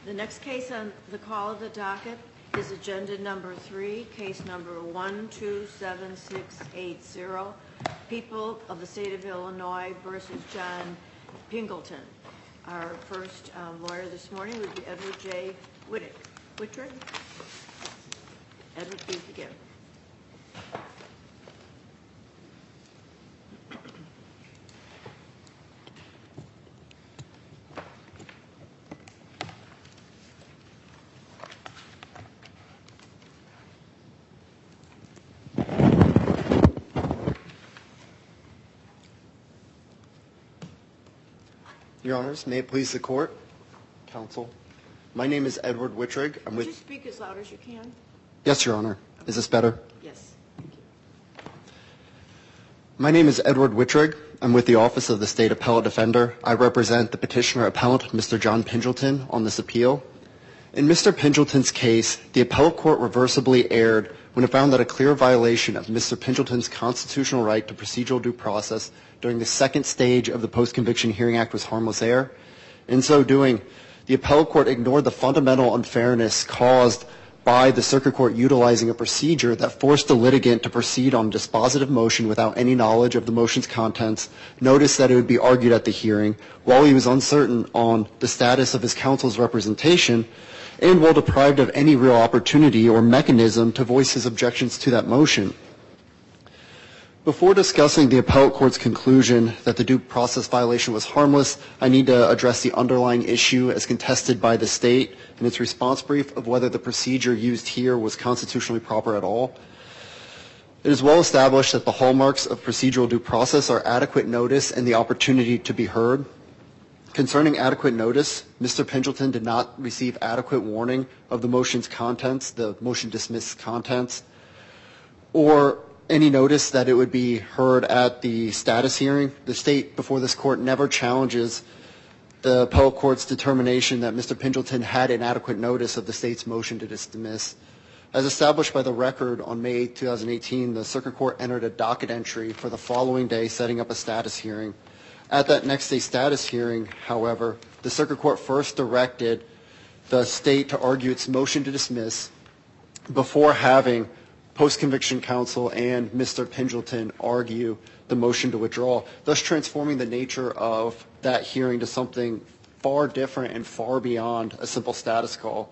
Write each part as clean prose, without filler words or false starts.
The next case on the call of the docket is agenda number 3, case number 127680, People of the State of Illinois versus John Pingleton. Our first lawyer this morning would be Edward J. Wittrig. Edward, please begin. Your Honors, may it please the Court, Counsel. My name is Edward Wittrig. Could you speak as loud as you can? Yes, Your Honor. Is this better? Yes. Thank you. My name is Edward Wittrig. I'm with the Office of the State Appellate Defender. I represent the petitioner appellant, Mr. John Pingleton, on this appeal. In Mr. Pingleton's case, the appellate court reversibly erred when it found that a clear violation of Mr. Pingleton's constitutional right to procedural due process during the second stage of the Post-Conviction Hearing Act was harmless error. In so doing, the appellate court ignored the fundamental unfairness caused by the circuit court utilizing a procedure that forced the litigant to proceed on dispositive motion without any knowledge of the motion's contents, notice that it would be argued at the hearing, while he was uncertain on the status of his counsel's representation, and while deprived of any real opportunity or mechanism to voice his objections to that motion. Before discussing the appellate court's conclusion that the due process violation was harmless, I need to address the underlying issue as contested by the State in its response brief of whether the procedure used here was constitutionally proper at all. It is well established that the hallmarks of procedural due process are adequate notice and the opportunity to be heard. Concerning adequate notice, Mr. Pingleton did not receive adequate warning of the motion's contents, the motion dismissed contents, or any notice that it would be heard at the status hearing. The State before this court never challenges the appellate court's determination that Mr. Pingleton had inadequate notice of the State's motion to dismiss. As established by the record on May 8, 2018, the circuit court entered a docket entry for the following day setting up a status hearing. At that next day status hearing, however, the circuit court first directed the State to argue its motion to dismiss before having post-conviction counsel and Mr. Pingleton argue the motion to withdraw, thus transforming the nature of that hearing to something far different and far beyond a simple status call.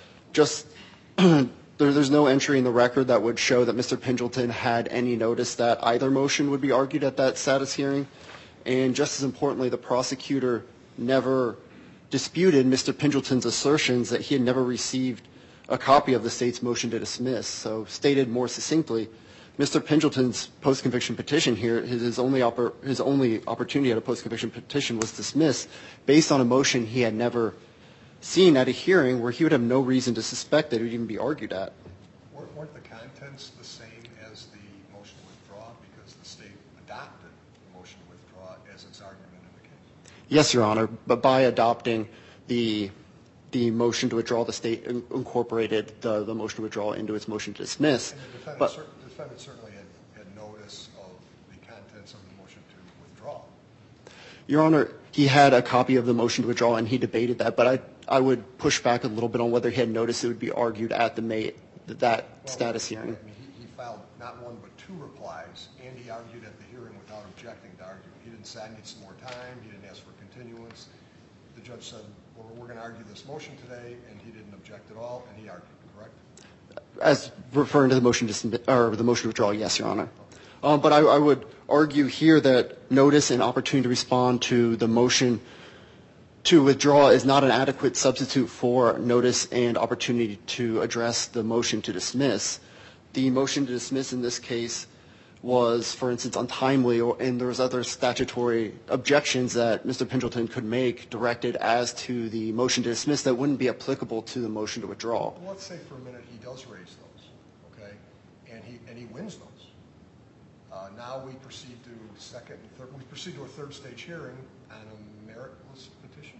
There's no entry in the record that would show that Mr. Pingleton had any notice that either motion would be argued at that status hearing. And just as importantly, the prosecutor never disputed Mr. Pingleton's assertions that he had never received a copy of the State's motion to dismiss. So stated more succinctly, Mr. Pingleton's post-conviction petition here, his only opportunity at a post-conviction petition was dismissed based on a motion he had never seen at a hearing where he would have no reason to suspect that it would even be argued at. Weren't the contents the same as the motion to withdraw because the State adopted the motion to withdraw as its argument in the case? Yes, Your Honor, but by adopting the motion to withdraw, the State incorporated the motion to withdraw into its motion to dismiss. And the defendant certainly had notice of the contents of the motion to withdraw. Your Honor, he had a copy of the motion to withdraw and he debated that, but I would push back a little bit on whether he had noticed it would be argued at that status hearing. I mean, he filed not one but two replies, and he argued at the hearing without objecting to argument. He didn't say, I need some more time. He didn't ask for continuance. The judge said, well, we're going to argue this motion today, and he didn't object at all, and he argued, correct? As referring to the motion to withdraw, yes, Your Honor. But I would argue here that notice and opportunity to respond to the motion to withdraw is not an adequate substitute for notice and opportunity to address the motion to dismiss. The motion to dismiss in this case was, for instance, untimely, and there was other statutory objections that Mr. Pingleton could make directed as to the motion to dismiss that wouldn't be applicable to the motion to withdraw. Well, let's say for a minute he does raise those, okay, and he wins those. Now we proceed to a third stage hearing on a meritless petition.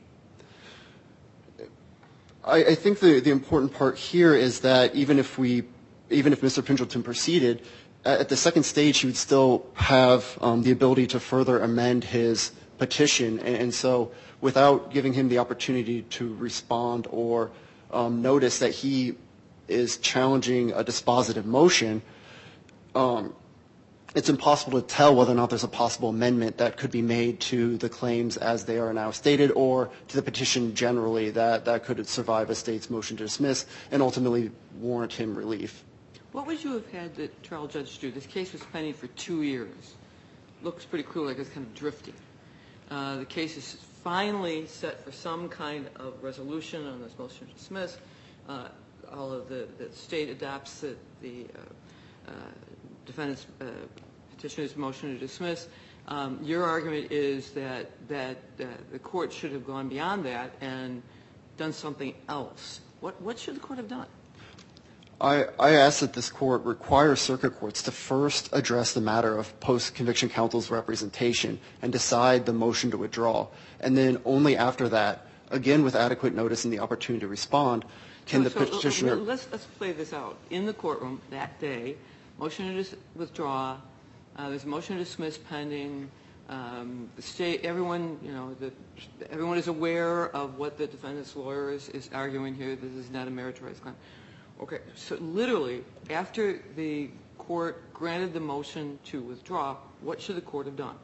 I think the important part here is that even if Mr. Pingleton proceeded, at the second stage he would still have the ability to further amend his petition. And so without giving him the opportunity to respond or notice that he is challenging a dispositive motion, it's impossible to tell whether or not there's a possible amendment that could be made to the claims as they are now stated, or to the petition generally that could survive a state's motion to dismiss and ultimately warrant him relief. What would you have had the trial judge do? This case was pending for 2 years. Looks pretty clear like it's kind of drifting. The case is finally set for some kind of resolution on this motion to dismiss. All of the state adopts the defendant's petitioner's motion to dismiss. Your argument is that the court should have gone beyond that and done something else. What should the court have done? I ask that this court require circuit courts to first address the matter of post-conviction counsel's representation and decide the motion to withdraw. And then only after that, again with adequate notice and the opportunity to respond, can the petitioner... Let's play this out. In the courtroom that day, motion to withdraw, there's a motion to dismiss pending. The state, everyone is aware of what the defendant's lawyer is arguing here. This is not a meritorious claim. Okay, so literally, after the court granted the motion to withdraw, what should the court have done?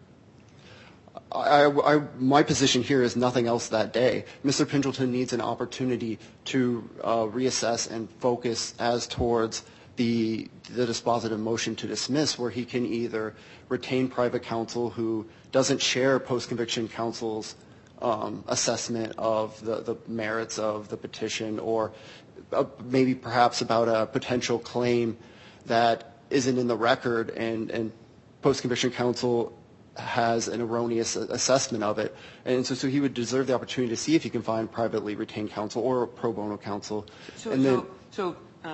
My position here is nothing else that day. Mr. Pendleton needs an opportunity to reassess and focus as towards the dispositive motion to dismiss, where he can either retain private counsel who doesn't share post-conviction counsel's assessment of the merits of the petition, or maybe perhaps about a potential claim that isn't in the record and post-conviction counsel has an erroneous assessment of it. And so he would deserve the opportunity to see if he can find privately retained counsel or pro bono counsel. So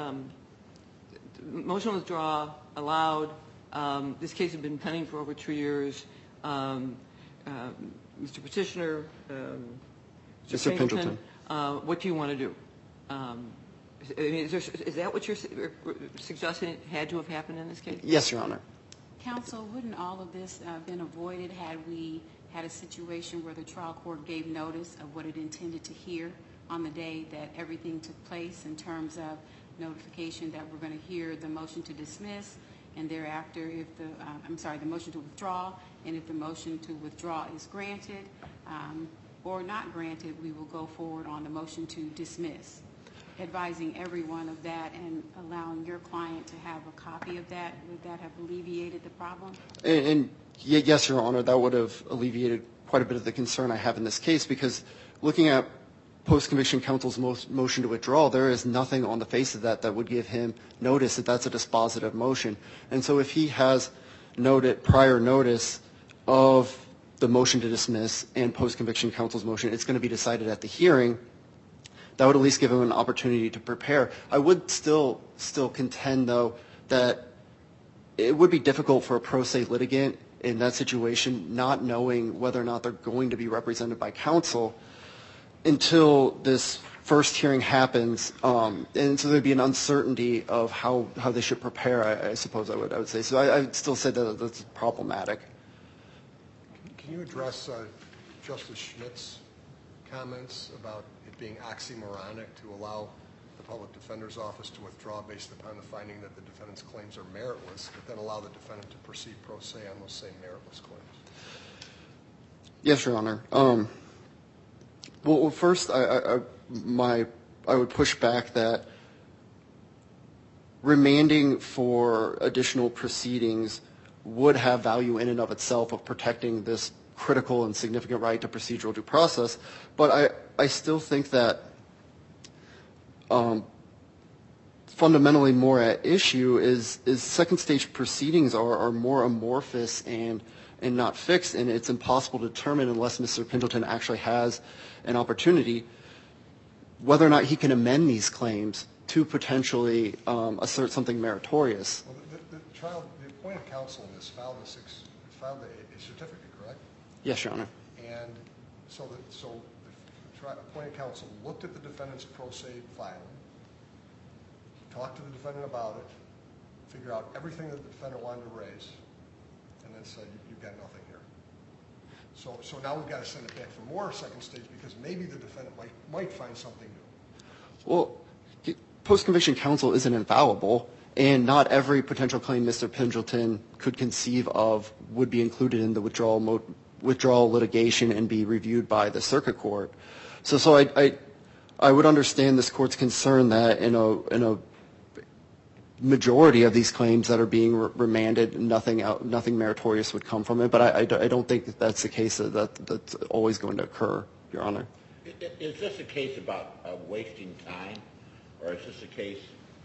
motion to withdraw allowed. This case had been pending for over 2 years. Mr. Petitioner, Mr. Pendleton, what do you want to do? Is that what you're suggesting had to have happened in this case? Yes, Your Honor. Counsel, wouldn't all of this have been avoided had we had a situation where the trial court gave notice of what it intended to hear on the day that everything took place, in terms of notification that we're going to hear the motion to dismiss, and thereafter if the motion to withdraw, and if the motion to withdraw is granted or not granted, we will go forward on the motion to dismiss, advising everyone of that and allowing your client to have a copy of that? Would that have alleviated the problem? And yes, Your Honor, that would have alleviated quite a bit of the concern I have in this case, because looking at post-conviction counsel's motion to withdraw, there is nothing on the face of that would give him notice that that's a dispositive motion. And so if he has prior notice of the motion to dismiss and post-conviction counsel's motion, it's going to be decided at the hearing. That would at least give him an opportunity to prepare. I would still contend, though, that it would be difficult for a pro se litigant in that situation, not knowing whether or not they're going to be represented by counsel until this first hearing happens. And so there'd be an uncertainty of how they should prepare, I suppose I would say. So I would still say that that's problematic. Can you address Justice Schmidt's comments about it being oxymoronic to allow the public defender's office to withdraw based upon the finding that the defendant's claims are meritless, but then allow the defendant to proceed pro se on those same meritless claims? Yes, Your Honor. Well, first, I would push back that remanding for additional proceedings would have value in and of itself of protecting this critical and significant right to procedural due process. But I still think that fundamentally more at issue is second stage proceedings are more amorphous and not fixed, and it's impossible to determine unless Mr. Pendleton actually has an opportunity whether or not he can amend these claims to potentially assert something meritorious. Well, the appointed counsel in this filed a certificate, correct? Yes, Your Honor. And so the appointed counsel looked at the defendant's pro se filing, talked to the defendant about it, figured out everything that the defendant wanted to raise, and then said, you've got nothing here. So now we've got to send it back for more second stage because maybe the defendant might find something new. Well, post-conviction counsel isn't infallible, and not every potential claim Mr. Pendleton could conceive of would be included in the withdrawal litigation and be reviewed by the circuit court. So I would understand this court's concern that in a majority of these claims that are being remanded, nothing meritorious would come from it. But I don't think that that's the case that's always going to occur, Your Honor. Is this a case about wasting time, or is this a case,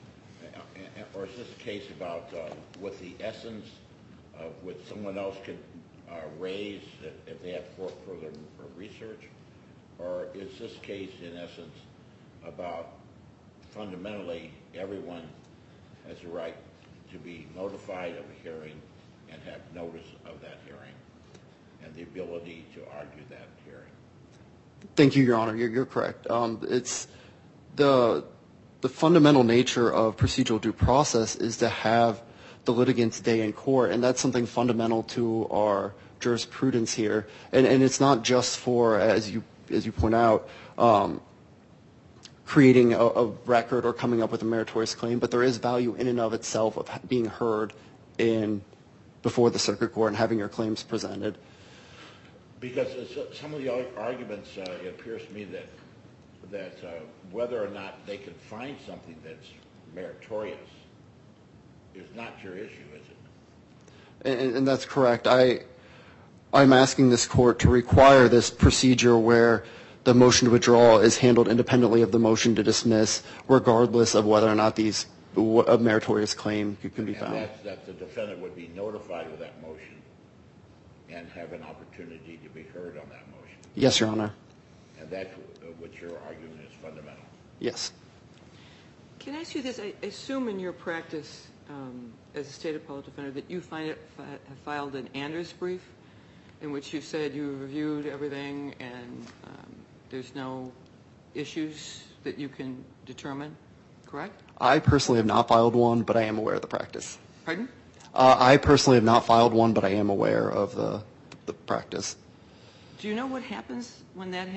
about what the essence of what someone else could raise if they have further research, or is this case in essence about fundamentally everyone has a right to be notified of a hearing and have notice of that hearing and the ability to argue that hearing? Thank you, Your Honor. You're correct. It's the fundamental nature of procedural due process is to have the litigant's day in court, and that's something fundamental to our jurisprudence here. And it's not just for, as you point out, creating a record or coming up with a meritorious claim, but there is value in and of itself of being heard before the circuit court and having your claims presented. Because some of the arguments, it appears to me that whether or not they can find something that's meritorious is not your issue, is it? And that's correct. I'm asking this court to require this procedure where the motion to withdraw is handled independently of the motion to dismiss, regardless of whether or not a meritorious claim can be found. And that the defendant would be notified of that motion and have an opportunity to be heard on that motion. Yes, Your Honor. And that's what your argument is fundamental. Yes. Can I ask you this? I assume in your practice as a state appellate defender that you have filed an Anders brief in which you said you reviewed everything and there's no issues that you can determine, correct? I personally have not filed one, but I am aware of the practice. Pardon? I personally have not filed one, but I am aware of the practice. Do you know what happens when that,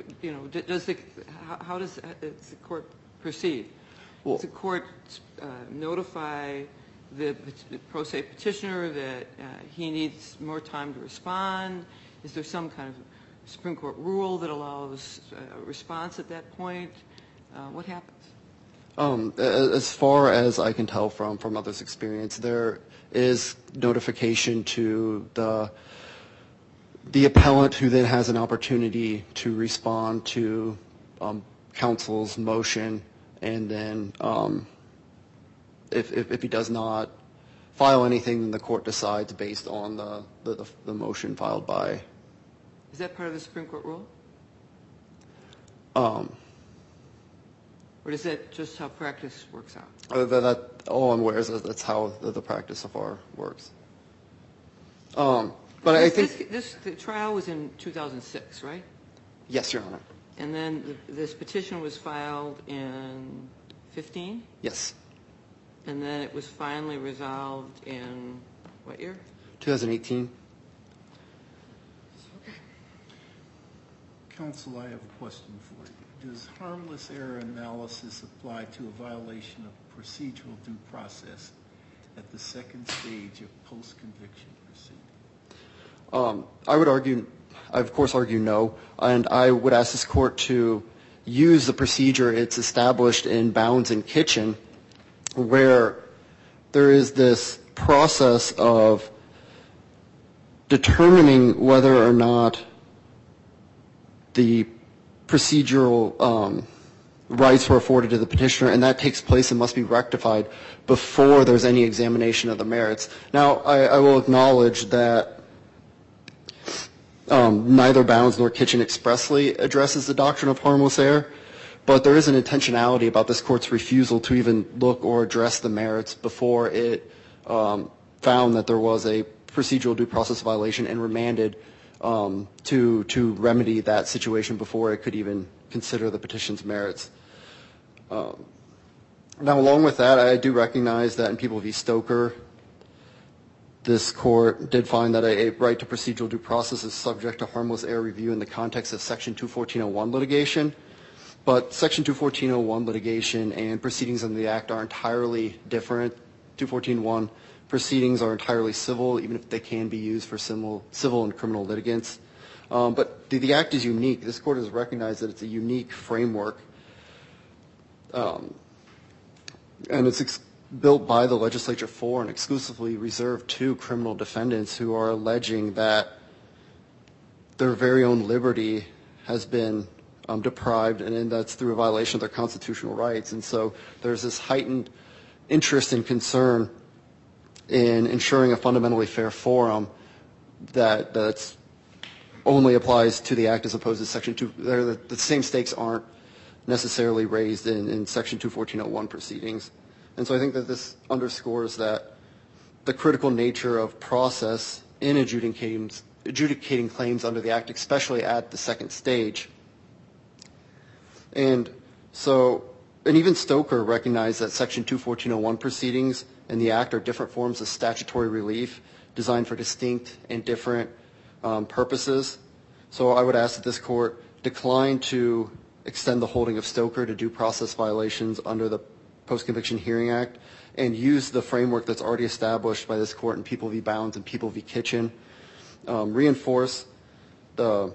how does the court proceed? Does the court notify the pro se petitioner that he needs more time to respond? Is there some kind of Supreme Court rule that allows a response at that point? What happens? As far as I can tell from others' experience, there is notification to the appellant, who then has an opportunity to respond to counsel's motion, and then if he does not file anything, then the court decides based on the motion filed by. Is that part of the Supreme Court rule? Or is that just how practice works out? All I'm aware is that that's how the practice so far works. But I think the trial was in 2006, right? Yes, Your Honor. And then this petition was filed in 15? Yes. And then it was finally resolved in what year? 2018. Counsel, I have a question for you. Does harmless error analysis apply to a violation of procedural due process at the second stage of post-conviction proceeding? I of course argue no, and I would ask this court to use the procedure it's established in Bounds and Kitchen, where there is this process of determining whether or not the procedural rights were afforded to the petitioner, and that takes place and must be rectified before there's any examination of the merits. Now, I will acknowledge that neither Bounds nor Kitchen expressly addresses the doctrine of harmless error, but there is an intentionality about this court's refusal to even look or address the merits before it found that there was a procedural due process violation and remanded to remedy that situation before it could even consider the petition's merits. Now, along with that, I do recognize that in People v. Stoker, this court did find that a right to procedural due process is subject to harmless error review in the context of Section 214.01 litigation. But Section 214.01 litigation and proceedings under the Act are entirely different. 214.1 proceedings are entirely civil, even if they can be used for civil and criminal litigants. But the Act is unique. This court has recognized that it's a unique framework. And it's built by the legislature for and exclusively reserved to criminal defendants who are alleging that their very own liberty has been deprived, and that's through a violation of their constitutional rights. And so there's this heightened interest and concern in ensuring a fundamentally fair forum that's only applies to the Act as opposed to Section 2. The same stakes aren't necessarily raised in Section 214.01 proceedings. And so I think that this underscores that the critical nature of process in adjudicating claims under the Act, especially at the second stage. And even Stoker recognized that Section 214.01 proceedings and the Act are different forms of statutory relief designed for distinct and different purposes. So I would ask that this court decline to extend the holding of Stoker to due process violations under the Post-Conviction Hearing Act and use the framework that's already established by this court in People v. Bounds and People v. Kitchen. Reinforce the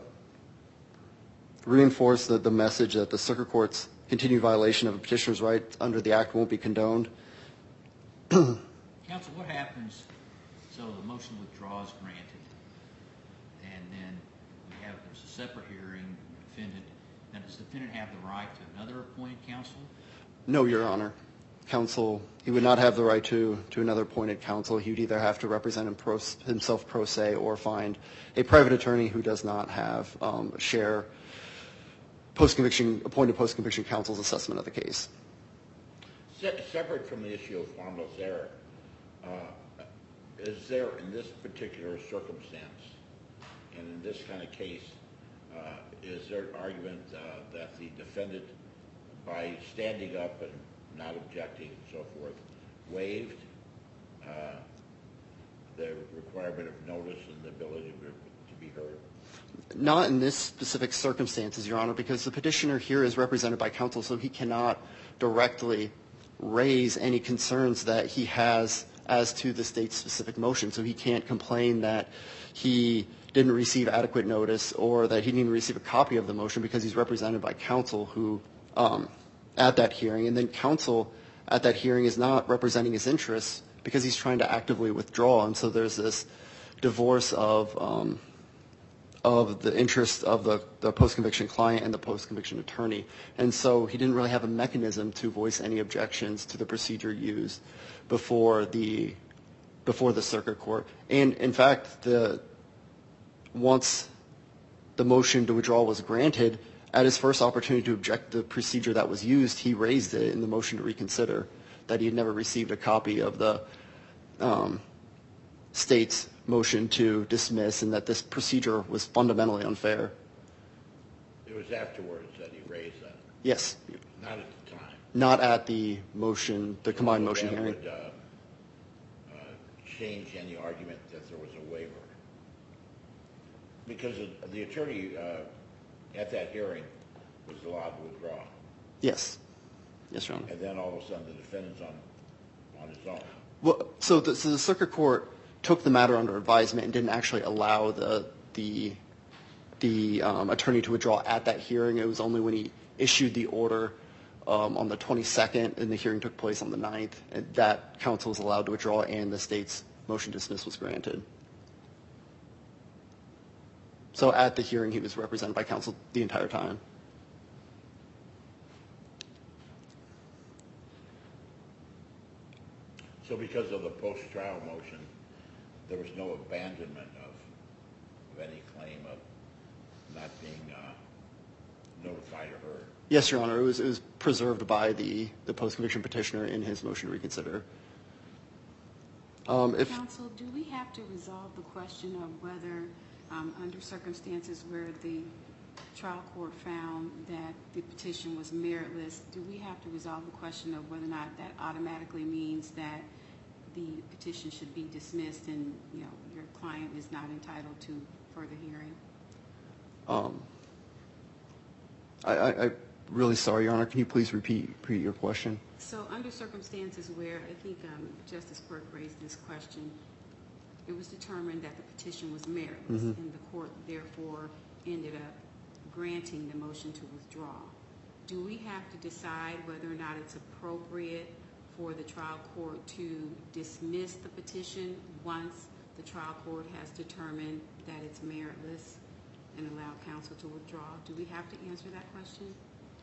message that the circuit court's continued violation of a petitioner's rights under the Act won't be condoned. Counsel, what happens, so the motion withdraw is granted, and then there's a separate hearing, defendant, now does the defendant have the right to another appointed counsel? No, Your Honor. He would not have the right to another appointed counsel. He would either have to represent himself pro se or find a private attorney who does not have share appointed post-conviction counsel's assessment of the case. Separate from the issue of harmless error, is there in this particular circumstance and in this kind of case, is there an argument that the defendant, by standing up and not objecting and so forth, waived the requirement of notice and the ability to be heard? Not in this specific circumstances, Your Honor, because the petitioner here is represented by counsel, so he cannot directly raise any concerns that he has as to the state's specific motion. So he can't complain that he didn't receive adequate notice or that he didn't even receive a copy of the motion because he's represented by counsel who at that hearing. And then counsel at that hearing is not representing his interests because he's trying to actively withdraw. And so there's this divorce of the interests of the post-conviction client and the post-conviction attorney. And so he didn't really have a mechanism to voice any objections to the procedure used before the circuit court. And in fact, once the motion to withdraw was granted, at his first opportunity to object to the procedure that was used, he raised it in the motion to reconsider that he had never received a copy of the state's motion to dismiss and that this procedure was fundamentally unfair. It was afterwards that he raised that? Yes. Not at the time? Not at the combined motion that hearing. Would change any argument that there was a waiver? Because the attorney at that hearing was allowed to withdraw. Yes. Yes, Your Honor. And then all of a sudden the defendant's on his own. Well, so the circuit court took the matter under advisement and didn't actually allow the attorney to withdraw at that hearing. It was only when he issued the order on the 22nd and the hearing took place on the 9th that counsel was allowed to withdraw and the state's motion to dismiss was granted. So at the hearing he was represented by counsel the entire time. So because of the post-trial motion, there was no abandonment of any claim of not being notified or heard? Yes, Your Honor. It was preserved by the post-conviction petitioner in his motion to reconsider. Counsel, do we have to resolve the question of whether, under circumstances where the trial court found that the petition was meritless, do we have to resolve the question of whether or not that automatically means that the petition should be dismissed and, your client is not entitled to further hearing? I'm really sorry, Your Honor. Can you please repeat your question? So under circumstances where, I think Justice Burke raised this question, it was determined that the petition was meritless, and the court therefore ended up granting the motion to withdraw. Do we have to decide whether or not it's appropriate for the trial court to dismiss the petition once the trial court has determined that it's meritless and allow counsel to withdraw? Do we have to answer that question?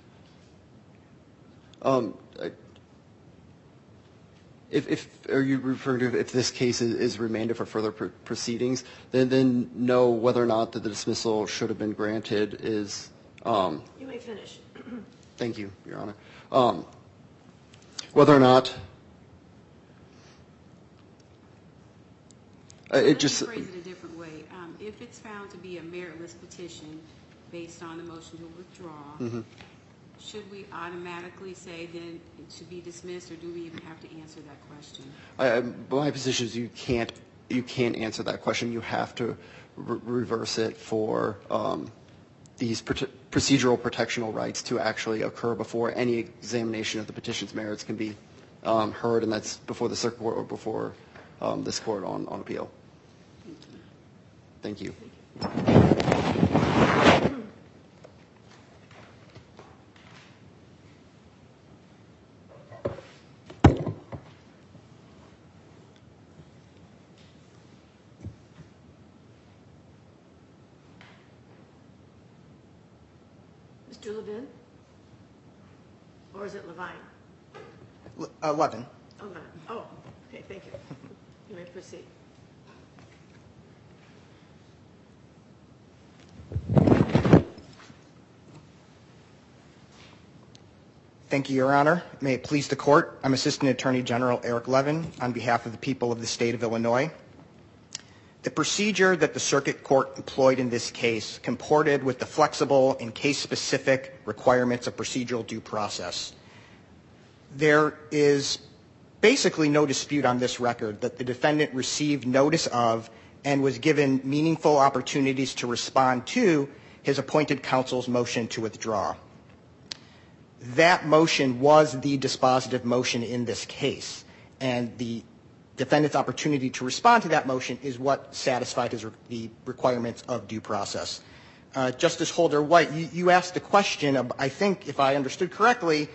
Are you referring to if this case is remanded for further proceedings, then know whether or not that the dismissal should have been granted is... You may finish. Thank you, Your Honor. Whether or not... Let me phrase it a different way. If it's found to be a meritless petition based on the motion to withdraw, should we automatically say then it should be dismissed, or do we even have to answer that question? My position is you can't answer that question. You have to reverse it for these procedural protectional rights to actually occur before any examination of the petition's merits can be heard, and that's before the circuit court or before this court on appeal. Thank you. Mr. Levin? Or is it Levine? Levin. Oh, Levin. Oh, okay, thank you. You may proceed. Thank you, Your Honor. May it please the Court, I'm Assistant Attorney General Eric Levin on behalf of the people of the state of Illinois. The procedure that the circuit court employed in this case comported with the flexible and case-specific requirements of procedural due process. There is basically no dispute on this record that the defendant received notice of and was given meaningful opportunities to respond to his appointed counsel's motion to withdraw. That motion was the dispositive motion in this case, and the defendant's opportunity to respond to that motion is what satisfied the requirements of due process. Justice Holder-White, you asked the question of, I think, if I understood correctly,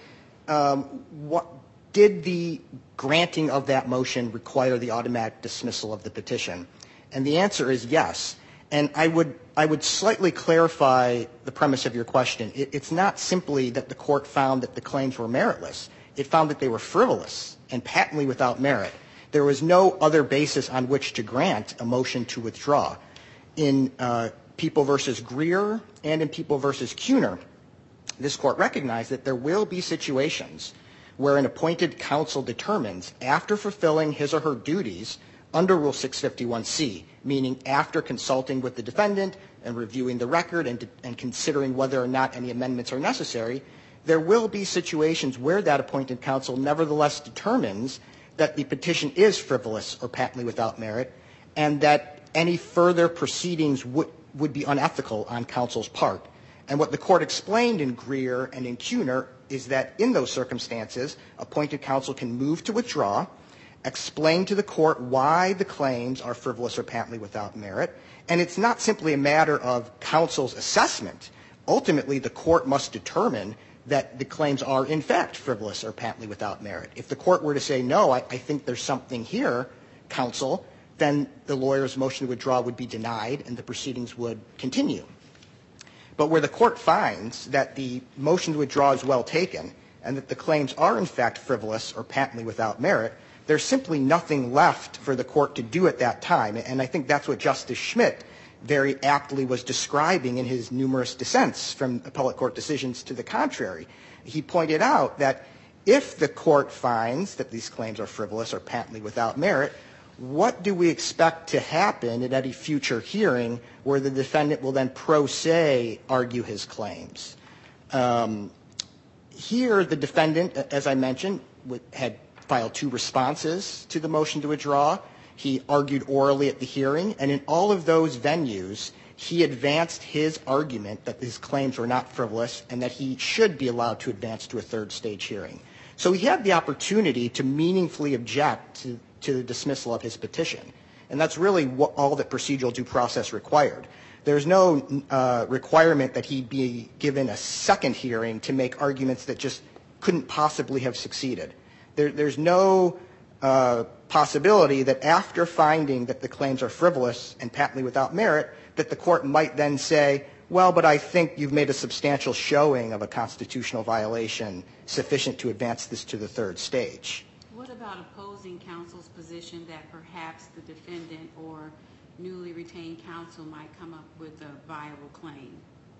what did the granting of that motion require the automatic dismissal of the petition? And the answer is yes. And I would slightly clarify the premise of your question. It's not simply that the court found that the claims were meritless. It found that they were frivolous and patently without merit. There was no other basis on which to grant a motion to withdraw. In People v. Greer and in People v. Kuhner, this court recognized that there will be situations where an appointed counsel determines, after fulfilling his or her duties under Rule 651C, meaning after consulting with the defendant and reviewing the record and considering whether or not any amendments are necessary, there will be situations where that appointed counsel nevertheless determines that the petition is frivolous or patently without merit, and that any further proceedings would be unethical on counsel's part. And what the court explained in Greer and in Kuhner is that in those circumstances, appointed counsel can move to withdraw, explain to the court why the claims are frivolous or patently without merit, and it's not simply a matter of counsel's assessment. Ultimately, the court must determine that the claims are, in fact, frivolous or patently without merit. If the court were to say, no, I think there's something here, counsel, then the lawyer's motion to withdraw would be denied and the proceedings would continue. But where the court finds that the motion to withdraw is well taken and that the claims are, in fact, frivolous or patently without merit, there's simply nothing left for the court to do at that time. And I think that's what Justice Schmidt very aptly was describing in his numerous dissents from appellate court decisions to the contrary. He pointed out that if the court finds that these claims are frivolous or patently without merit, what do we expect to happen at any future hearing where the defendant will then pro se argue his claims? Here, the defendant, as I mentioned, had filed 2 responses to the motion to withdraw. He argued orally at the hearing, and in all of those venues, he advanced his argument that his claims were not frivolous and that he should be allowed to advance to a 3rd stage hearing. So he had the opportunity to meaningfully object to the dismissal of his petition. And that's really all that procedural due process required. There's no requirement that he be given a second hearing to make arguments that just couldn't possibly have succeeded. There's no possibility that after finding that the claims are frivolous and patently without merit, that the court might then say, well, but I think you've made a substantial showing of a constitutional violation sufficient to advance this to the 3rd stage. What about opposing counsel's position that perhaps the defendant or newly retained counsel might come up with a viable claim?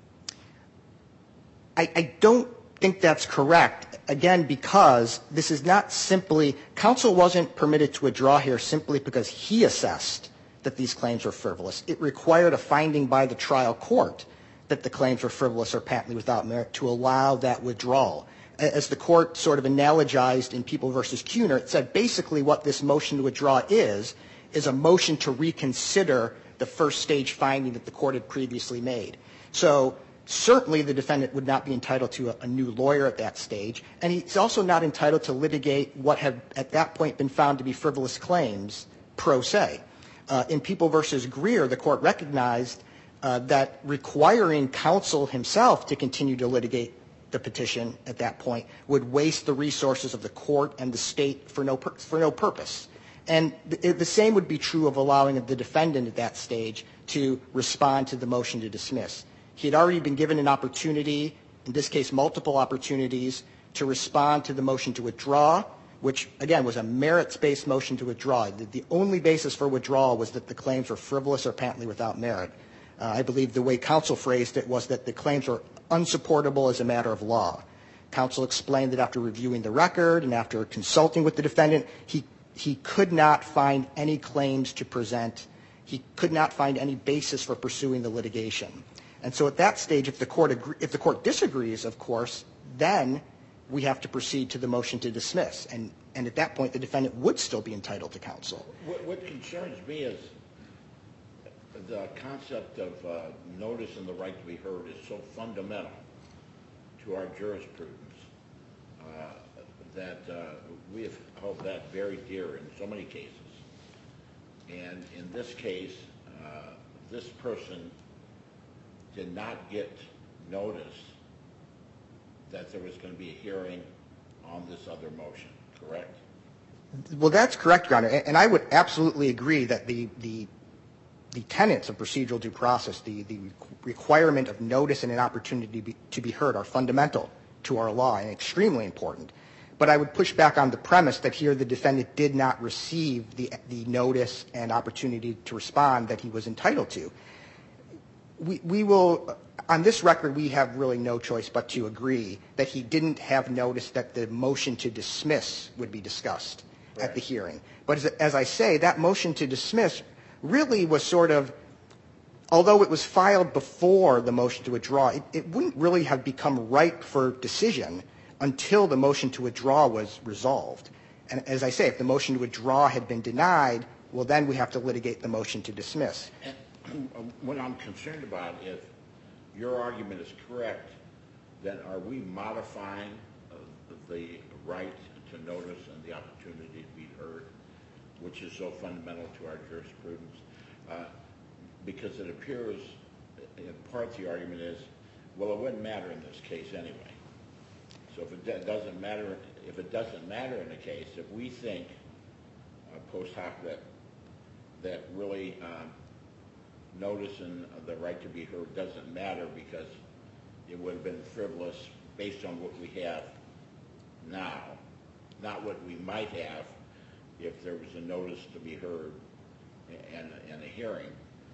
I don't think that's correct, again, because this is not simply, counsel wasn't permitted to withdraw here simply because he assessed that these claims were frivolous. It required a finding by the trial court that the claims were frivolous or patently without merit to allow that withdrawal. As the court sort of analogized in People v. Kuhner, it said basically what this motion to withdraw is a motion to reconsider the 1st stage finding that the court had previously made. So certainly the defendant would not be entitled to a new lawyer at that stage, and he's also not entitled to litigate what have at that point been found to be frivolous claims pro se. In People v. Greer, the court recognized that requiring counsel himself to continue to litigate the petition at that point would waste the resources of the court and the state for no purpose. And the same would be true of allowing the defendant at that stage to respond to the motion to dismiss. He had already been given an opportunity, in this case multiple opportunities, to respond to the motion to withdraw, which, again, was a merits-based motion to withdraw. The only basis for withdrawal was that the claims were frivolous or patently without merit. I believe the way counsel phrased it was that the claims were unsupportable as a matter of law. Counsel explained that after reviewing the record and after consulting with the defendant, he could not find any claims to present. He could not find any basis for pursuing the litigation. And so at that stage, if the court disagrees, of course, then we have to proceed to the motion to dismiss. And at that point, the defendant would still be entitled to counsel. What concerns me is the concept of notice and the right to be heard is so fundamental to our jurisprudence that we have held that very dear in so many cases. And in this case, this person did not get notice that there was going to be a hearing on this other motion, correct? Well, that's correct, Your Honor. And I would absolutely agree that the tenets of procedural due process, the requirement of notice and an opportunity to be heard are fundamental to our law and extremely important. But I would push back on the premise that here the defendant did not receive the notice and opportunity to respond that he was entitled to. We will, on this record, we have really no choice but to agree that he didn't have notice that the motion to dismiss would be discussed at the hearing. But as I say, that motion to dismiss really was sort of, although it was filed before the motion to withdraw, it wouldn't really have become ripe for decision until the motion to withdraw was resolved. And as I say, if the motion to withdraw had been denied, well, then we have to litigate the motion to dismiss. And what I'm concerned about, if your argument is correct, then are we modifying the right to notice and the opportunity to be heard, which is so fundamental to our jurisprudence? Because it appears, in part the argument is, well, it wouldn't matter in this case anyway. So if it doesn't matter in the case, if we think post hoc that really notice and the right to be heard doesn't matter because it would have been frivolous based on what we have now, not what we might have if there was a notice to be heard and a hearing,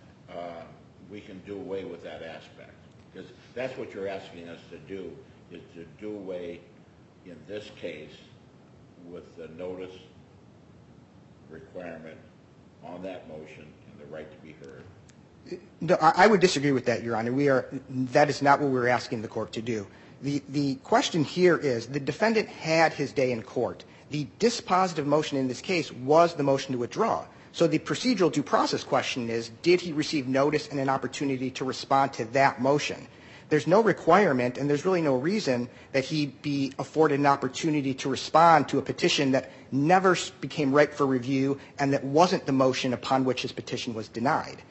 we can do away with that aspect. Because that's what you're asking us to do, is to do away, in this case, with the notice requirement on that motion and the right to be heard. No, I would disagree with that, Your Honor. That is not what we're asking the court to do. The question here is the defendant had his day in court. The dispositive motion in this case was the motion to withdraw. So the procedural due process question is, did he receive notice and an opportunity to respond to that motion? There's no requirement, and there's really no reason that he be afforded an opportunity to respond to a petition that never became ripe for review and that wasn't the motion upon which his petition was denied.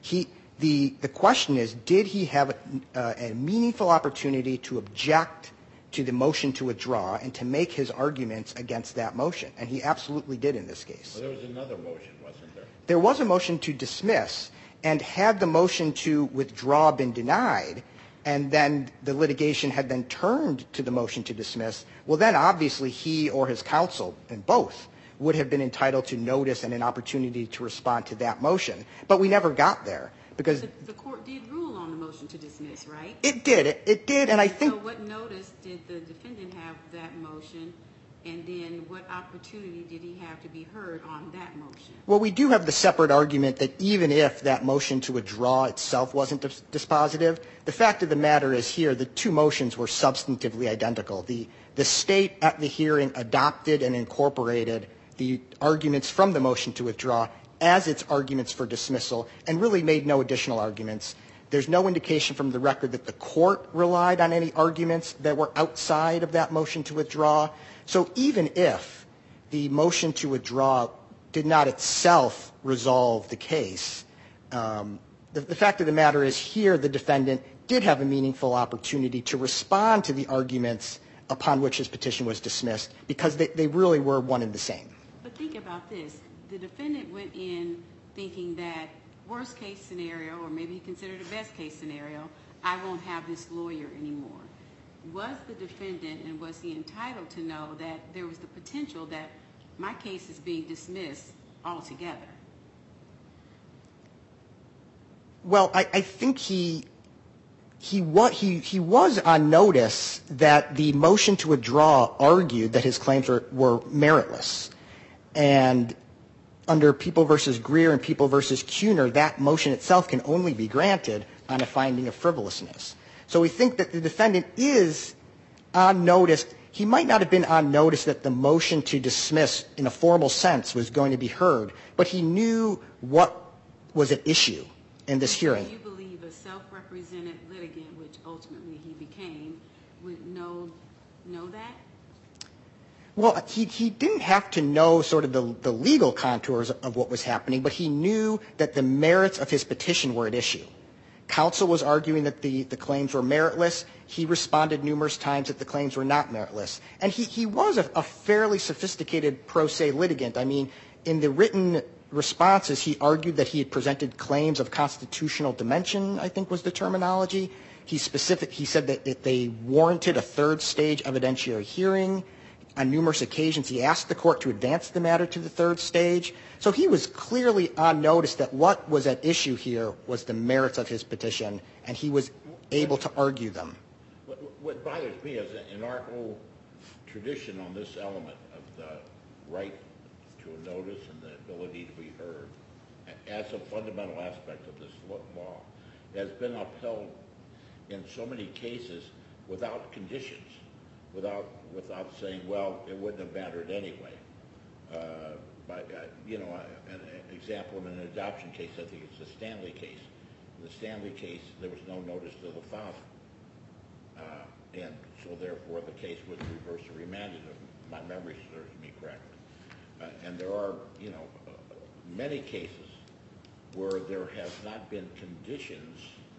The question is, did he have a meaningful opportunity to object to the motion to withdraw and to make his arguments against that motion? And he absolutely did in this case. Well, there was another motion, wasn't there? There was a motion to dismiss, and had the motion to withdraw been denied, and then the litigation had then turned to the motion to dismiss, well, then obviously he or his counsel, and both, would have been entitled to notice and an opportunity to respond to that motion. But we never got there, because The court did rule on the motion to dismiss, right? it did. It did, and I think... So what notice did the defendant have that motion, and then what opportunity did he have to be heard on that motion? Well, we do have the separate argument that even if that motion to withdraw itself wasn't dispositive, the fact of the matter is here the two motions were substantively identical. The state at the hearing adopted and incorporated the arguments from the motion to withdraw as its arguments for dismissal and really made no additional arguments. There's no indication from the record that the court relied on any arguments that were outside of that motion to withdraw. So even if the motion to withdraw did not itself resolve the case, the fact of the matter is here the defendant did have a meaningful opportunity to respond to the arguments upon which his petition was dismissed, because they really were one and the same. But think about this. The defendant went in thinking that worst case scenario, or maybe he considered a best case scenario, I won't have this lawyer anymore. Was the defendant, and was he entitled to know that there was the potential that my case is being dismissed altogether? Well, I think he was on notice that the motion to withdraw argued that his claims were meritless. And under People v. Greer and People v. Kuhner, that motion itself can only be granted on a finding of frivolousness. So we think that the defendant is on notice. He might not have been on notice that the motion to dismiss in a formal sense was going to be heard, but he knew what was at issue in this hearing. Do you believe a self-represented litigant, which ultimately he became, would know that? Well, he didn't have to know sort of the legal contours of what was happening, but he knew that the merits of his petition were at issue. Counsel was arguing that the claims were meritless. He responded numerous times that the claims were not meritless. And he was a fairly sophisticated pro se litigant. I mean, in the written responses, he argued that he had presented claims of constitutional dimension, I think was the terminology. He said that they warranted a third stage evidentiary hearing. On numerous occasions, he asked the court to advance the matter to the third stage. So he was clearly on notice that what was at issue here was the merits of his petition, and he was able to argue them. What bothers me is that in our whole tradition on this element of the right to a notice and the ability to be heard, as a fundamental aspect of this law, has been upheld in so many cases without conditions, without saying, well, it wouldn't have mattered anyway. An example in an adoption case, I think it's the Stanley case. In the Stanley case, there was no notice to the father. And so therefore the case was reversed or remanded, if my memory serves me correctly. And there are, many cases where there has not been conditions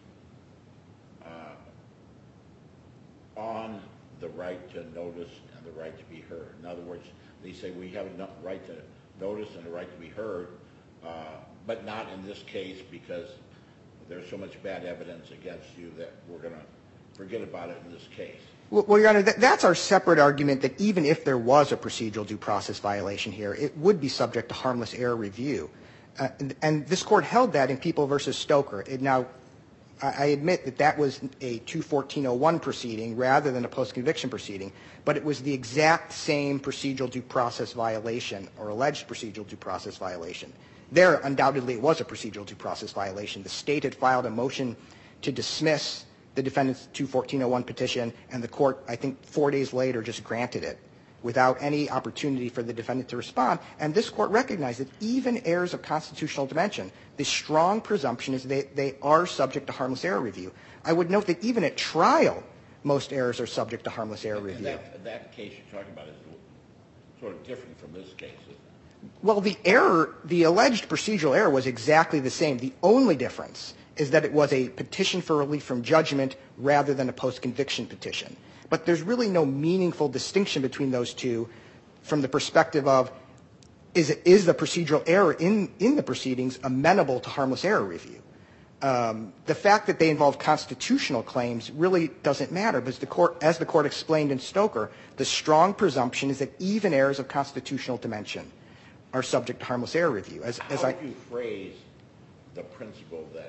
on the right to notice and the right to be heard. In other words, they say we have a right to notice and a right to be heard, but not in this case because there's so much bad evidence against you that we're going to forget about it in this case. Well, Your Honor, that's our separate argument, that even if there was a procedural due process violation here, it would be subject to harmless error review. And this Court held that in People v. Stoker. Now, I admit that was a 214-01 proceeding rather than a post-conviction proceeding, but it was the exact same procedural due process violation or alleged procedural due process violation. There, undoubtedly, it was a procedural due process violation. The State had filed a motion to dismiss the defendant's 214-01 petition, and the court, I think 4 days later, just granted it without any opportunity for the defendant to respond. And this court recognized that even errors of constitutional dimension, the strong presumption is they are subject to harmless error review. I would note that even at trial, most errors are subject to harmless error review. That case you're talking about is sort of different from this case, isn't it? Well, the alleged procedural error was exactly the same. The only difference is that it was a petition for relief from judgment rather than a post-conviction petition. But there's really no meaningful distinction between those two from the perspective of is the procedural error in the proceedings amenable to harmless error review. The fact that they involve constitutional claims really doesn't matter, because as the court explained in Stoker, the strong presumption is that even errors of constitutional dimension are subject to harmless error review. How would you phrase the principle that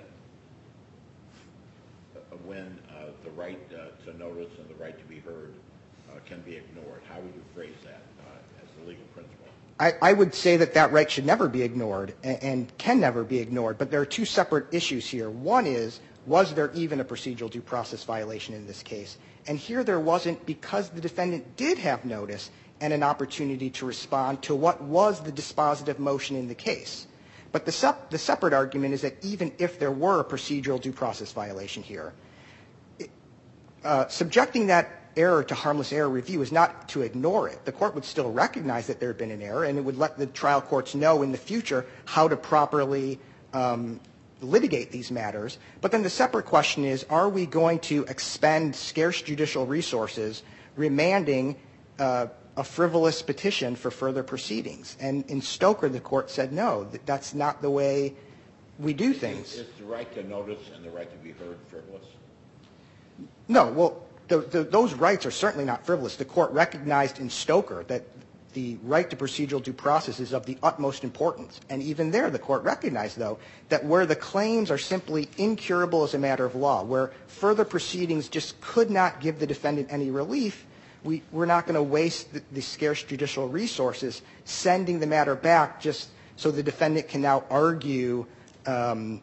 when the right to notice and the right to be heard can be ignored? How would you phrase that as a legal principle? I would say that right should never be ignored and can never be ignored, but there are two separate issues here. One is, was there even a procedural due process violation in this case? And here there wasn't, because the defendant did have notice and an opportunity to respond to what was the dispositive motion in the case. But the separate argument is that even if there were a procedural due process violation here, subjecting that error to harmless error review is not to ignore it. The court would still recognize that there had been an error, and it would let the trial courts know in the future how to properly litigate these matters. But then the separate question is, are we going to expend scarce judicial resources remanding a frivolous petition for further proceedings? And in Stoker, the court said no, that's not the way we do things. Is the right to notice and the right to be heard frivolous? No, well, those rights are certainly not frivolous. The court recognized in Stoker that the right to procedural due process is of the utmost importance. And even there, the court recognized, though, that where the claims are simply incurable as a matter of law, where further proceedings just could not give the defendant any relief, we're not going to waste the scarce judicial resources sending the matter back just so the defendant can now argue, a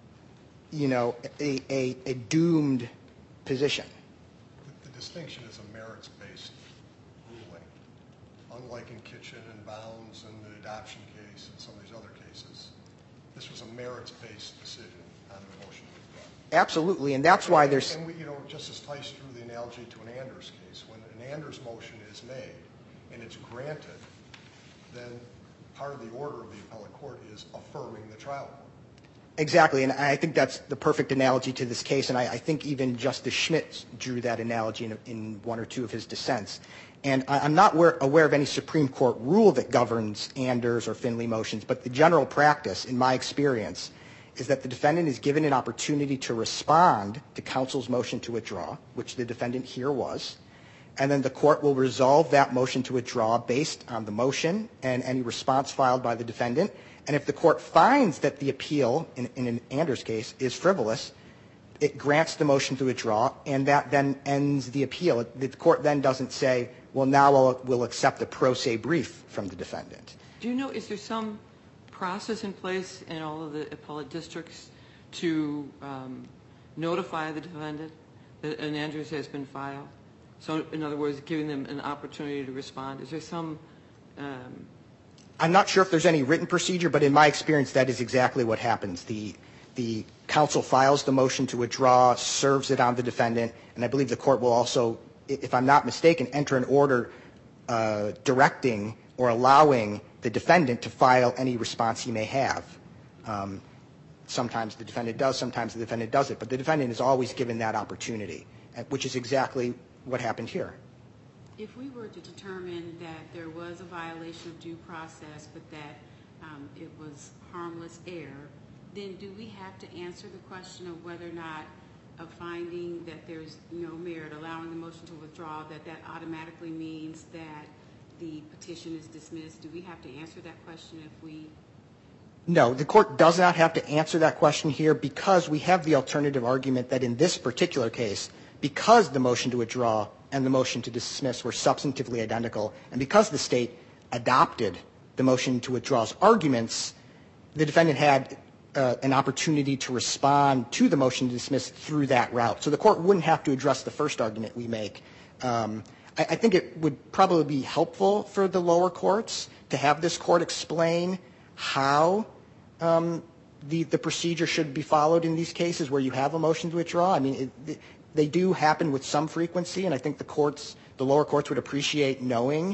doomed position. The distinction is a merits-based ruling. Unlike in Kitchen and Bounds and the adoption case and some of these other cases, this was a merits-based decision on the motion to withdraw. Absolutely, and that's why there's... And Justice Tice drew the analogy to an Anders case. When an Anders motion is made and it's granted, then part of the order of the appellate court is affirming the trial court. Exactly, and I think that's the perfect analogy to this case, and I think even Justice Schmidt drew that analogy in one or two of his dissents. And I'm not aware of any Supreme Court rule that governs Anders or Finley motions, but the general practice, in my experience, is that the defendant is given an opportunity to respond to counsel's motion to withdraw, which the defendant here was, and then the court will resolve that motion to withdraw based on the motion and any response filed by the defendant. And if the court finds that the appeal, in an Anders case, is frivolous, it grants the motion to withdraw, and that then ends the appeal. The court then doesn't say, well, now we'll accept a pro se brief from the defendant. Do you know, is there some process in place in all of the appellate districts to notify the defendant that an Anders has been filed? So, in other words, giving them an opportunity to respond. Is there some... I'm not sure if there's any written procedure, but in my experience, that is exactly what happens. The counsel files the motion to withdraw, serves it on the defendant, and I believe the court will also, if I'm not mistaken, enter an order directing or allowing the defendant to file any response he may have. Sometimes the defendant does, sometimes the defendant doesn't, but the defendant is always given that opportunity, which is exactly what happened here. If we were to determine that there was a violation of due process, but that it was harmless error, then do we have to answer the question of whether or not a finding that there's no merit allowing the motion to withdraw, that automatically means that the petition is dismissed? Do we have to answer that question if we... No, the court does not have to answer that question here because we have the alternative argument that in this particular case, because the motion to withdraw and the motion to dismiss were substantively identical, and because the state adopted the motion to withdraw's arguments, the defendant had an opportunity to respond to the motion to dismiss through that route. So the court wouldn't have to address the first argument we make. I think it would probably be helpful for the lower courts to have this court explain how the procedure should be followed in these cases where you have a motion to withdraw. I mean, they do happen with some frequency, and I think the lower courts would appreciate knowing,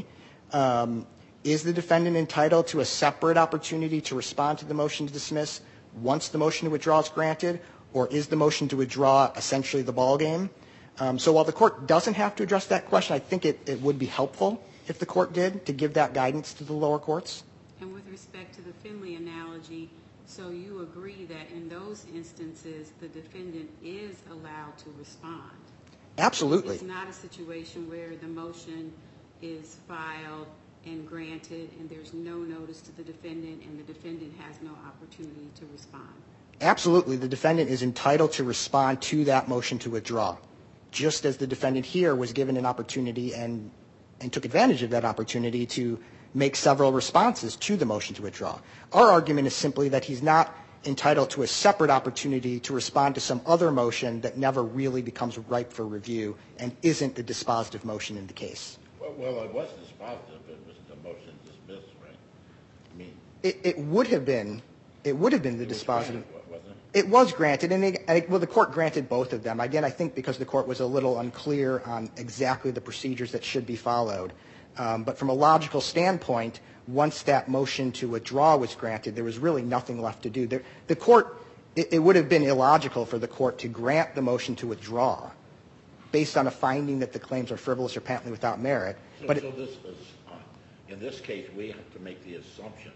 is the defendant entitled to a separate opportunity to respond to the motion to dismiss once the motion to withdraw is granted, or is the motion to withdraw essentially the ballgame? So while the court doesn't have to address that question, I think it would be helpful if the court did to give that guidance to the lower courts. And with respect to the Finley analogy, so you agree that in those instances the defendant is allowed to respond? Absolutely. It's not a situation where the motion is filed and granted and there's no notice to the defendant and the defendant has no opportunity to respond? Absolutely. The defendant is entitled to respond to that motion to withdraw, just as the defendant here was given an opportunity and took advantage of that opportunity to make several responses to the motion to withdraw. Our argument is simply that he's not entitled to a separate opportunity to respond to some other motion that never really becomes ripe for review and isn't the dispositive motion in the case. Well, it was dispositive. It was the motion dismissed, right? I mean, it would have been. It would have been the dispositive. Wasn't it? It was granted, and the court granted both of them. Again, I think because the court was a little unclear on exactly the procedures that should be followed. But from a logical standpoint, once that motion to withdraw was granted, there was really nothing left to do. The court, it would have been illogical for the court to grant the motion to withdraw based on a finding that the claims are frivolous or patently without merit. So this is, in this case, we have to make the assumption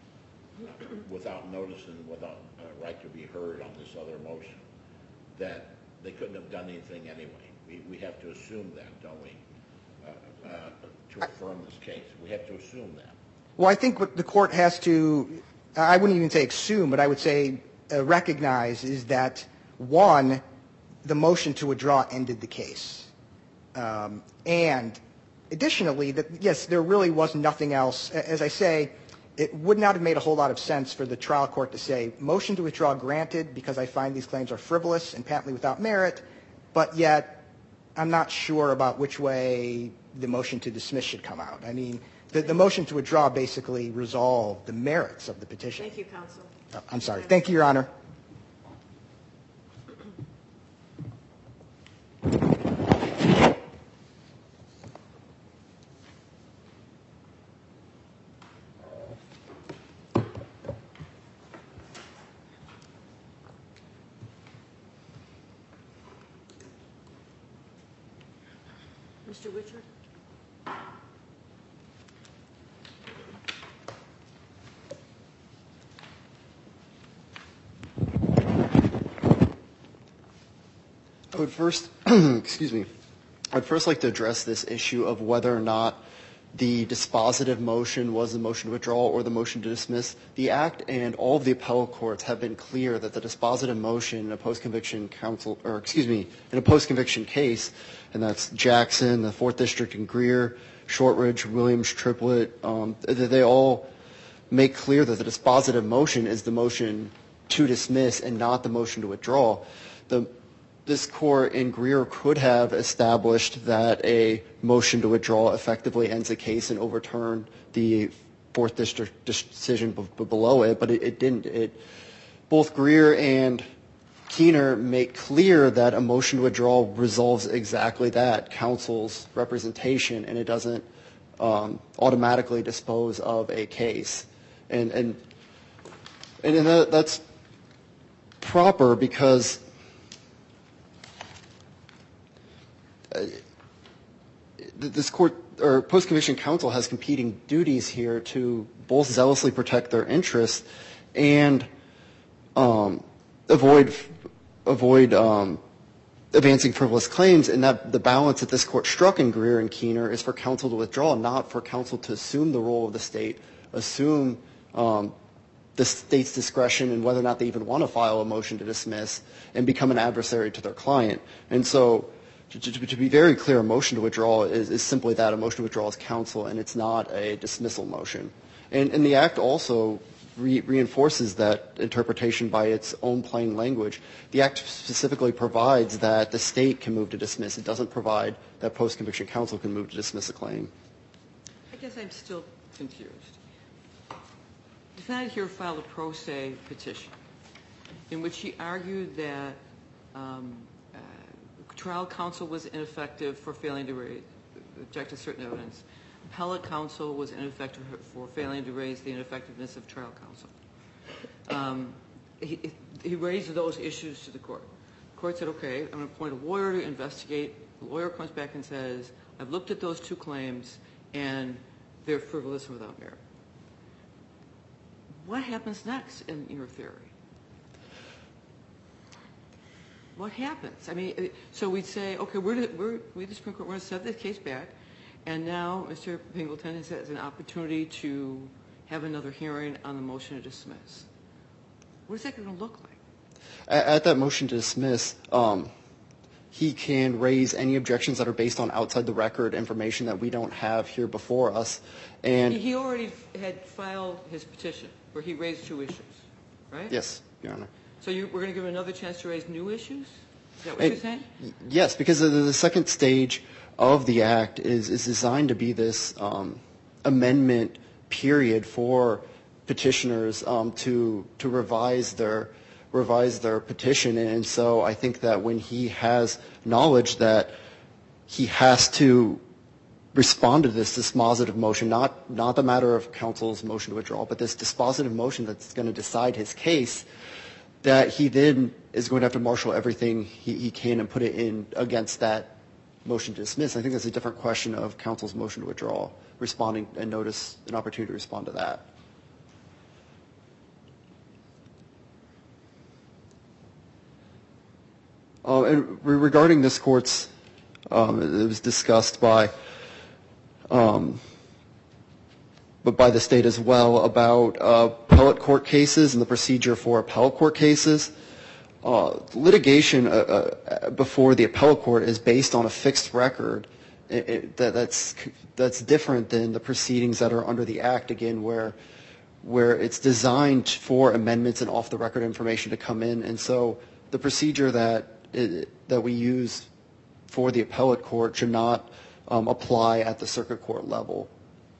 without notice and without right to be heard on this other motion that they couldn't have done anything anyway. We have to assume that, don't we, to affirm this case? We have to assume that. Well, I think what the court has to, I wouldn't even say assume, but I would say recognize is that, one, the motion to withdraw ended the case. And additionally, that yes, there really was nothing else. As I say, it would not have made a whole lot of sense for the trial court to say, motion to withdraw granted because I find these claims are frivolous and patently without merit, but yet I'm not sure about which way the motion to dismiss should come out. I mean, the motion to withdraw basically resolved the merits of the petition. Thank you, counsel. I'm sorry. Thank you, Your Honor. Mr. Witcher? I would first, excuse me, I'd first like to address this issue of whether or not the dispositive motion was the motion to withdraw or the motion to dismiss. The Act and all of the appellate courts have been clear that the dispositive motion in a post-conviction in a post-conviction case, and that's Jackson, the 4th District in Greer, Shortridge, Williams, Triplett, they all make clear that the dispositive motion is the motion to dismiss and not the motion to withdraw. This court in Greer could have established that a motion to withdraw effectively ends the case and overturn the 4th District decision below it, but it didn't. Both Greer and Keener make clear that a motion to withdraw resolves exactly that, counsel's representation, and it doesn't automatically dispose of a case. And that's proper because this court or post-conviction counsel has competing duties here to both zealously protect their interests and avoid advancing frivolous claims, and that the balance that this court struck in Greer and Keener is for counsel to withdraw, not for counsel to assume the role of the state, assume the state's discretion and whether or not they even want to file a motion to dismiss and become an adversary to their client. And so to be very clear, a motion to withdraw is simply that. A motion to withdraw is counsel, and it's not a dismissal motion. And the Act also reinforces that interpretation by its own plain language. The Act specifically provides that the state can move to dismiss. It doesn't provide that post-conviction counsel can move to dismiss a claim. I guess I'm still confused. The defendant here filed a pro se petition in which he argued that trial counsel was ineffective for failing to object to certain evidence. Appellate counsel was ineffective for failing to raise the ineffectiveness of trial counsel. He raised those issues to the court. The court said, okay, I'm going to appoint a lawyer to investigate. The lawyer comes back and says, I've looked at those two claims, and they're frivolous and without merit. What happens next in your theory? What happens? I mean, so we'd say, okay, we the Supreme Court, we're going to set this case back, and now Mr. Pingleton has an opportunity to have another hearing on the motion to dismiss. What is that going to look like? At that motion to dismiss, he can raise any objections that are based on outside the record information that we don't have here before us. And he already had filed his petition where he raised two issues, right? Yes, Your Honor. So we're going to give him another chance to raise new issues? Is that what you're saying? Yes, because the second stage of the Act is designed to be this amendment period for petitioners to revise their petition. And so I think that when he has knowledge that he has to respond to this dispositive motion, not the matter of counsel's motion to withdraw, but this dispositive motion that's going to decide his case, that he then is going to have to marshal everything he can and put it in against that motion to dismiss. I think that's a different question of counsel's motion to withdraw, responding and notice an opportunity to respond to that. And regarding this court's, it was discussed by the state as well about appellate court cases and the procedure for appellate court cases. Litigation before the appellate court is based on a fixed record. That's different than the proceedings that are under the Act, again, where it's designed for amendments and off-the-record information to come in. And so the procedure that we use for the appellate court should not apply at the circuit court level.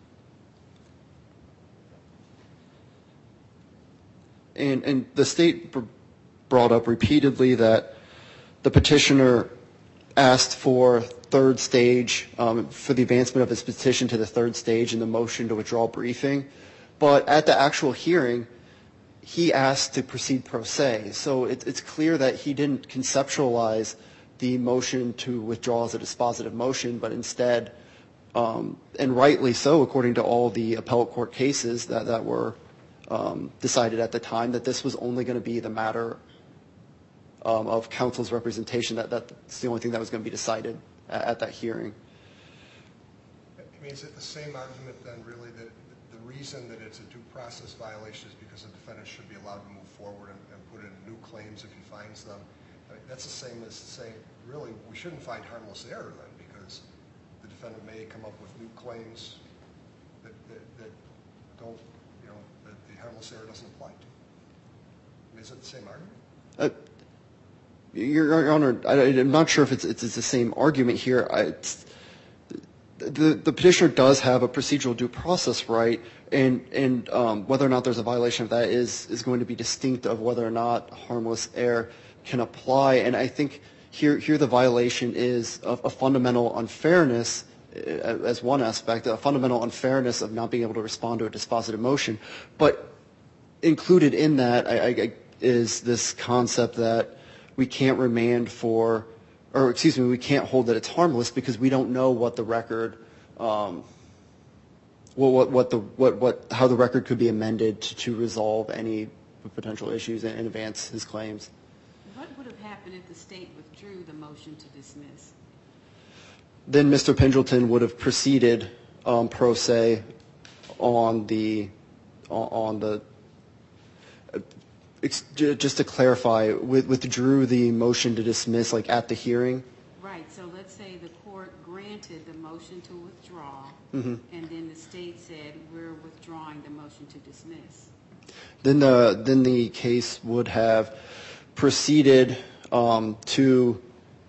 And the state brought up repeatedly that the petitioner asked for third stage, for the advancement of his petition to the third stage in the motion to withdraw briefing. But at the actual hearing, he asked to proceed pro se. So it's clear that he didn't conceptualize the motion to withdraw as a dispositive motion, but instead, and rightly so, according to all the appellate court cases that were decided at the time, that this was only going to be the matter of counsel's representation. That's the only thing that was going to be decided at that hearing. I mean, is it the same argument then, really, that the reason that it's a due process violation is because the defendant should be allowed to move forward and put in new claims if he finds them? I mean, that's the same as saying, really, we shouldn't find harmless error then, because the defendant may come up with new claims that don't, that the harmless error doesn't apply to. I mean, is it the same argument? Your Honor, I'm not sure if it's the same argument here. The petitioner does have a procedural due process right, and whether or not there's a violation of that is going to be distinct of whether or not harmless error can apply. And I think here the violation is a fundamental unfairness as one aspect, a fundamental unfairness of not being able to respond to a dispositive motion. But included in that is this concept that we can't remand for, or excuse me, we can't hold that it's harmless because we don't know what the record, how the record could be amended to resolve any potential issues and advance his claims. What would have happened if the state withdrew the motion to dismiss? Then Mr. Pendleton would have proceeded pro se on the just to clarify, withdrew the motion to dismiss like at the hearing. Right. So let's say the court granted the motion to withdraw, Mm-hmm. and then the state said we're withdrawing the motion to dismiss. Then the case would have proceeded to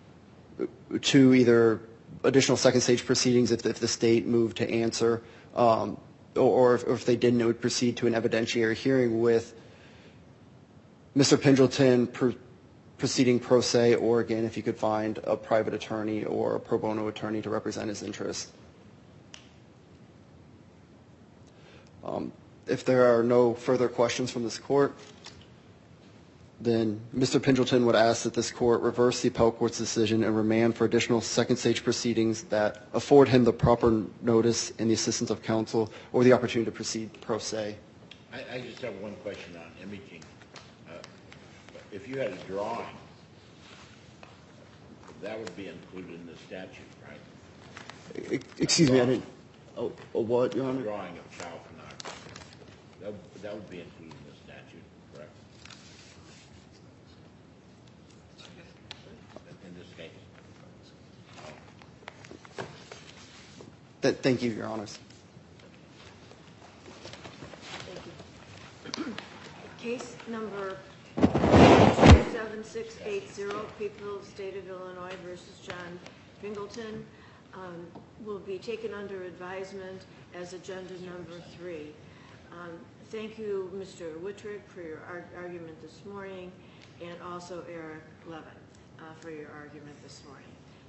either additional second stage proceedings if the state moved to answer, or if they didn't, it would proceed to an evidentiary hearing with Mr. Pendleton proceeding pro se, or again, if he could find a private attorney or a pro bono attorney to represent his interests. If there are no further questions from this court, then Mr. Pendleton would ask that this court reverse the appellate court's decision and remand for additional second stage proceedings that afford him the proper notice and the assistance of counsel or the opportunity to proceed pro se. I just have one question on imaging. If you had a drawing, that would be included in the statute, right? Excuse me, I didn't. Oh, what, Your Honor? A drawing of child pornography. That would be included in the statute, correct? In this case. Thank you, Your Honors. Thank you. Case number 27680, People of the State of Illinois versus John Pendleton, will be taken under advisement as agenda number 3. Thank you, Mr. Wittrick, for your argument this morning, and also Eric Levin for your argument this morning.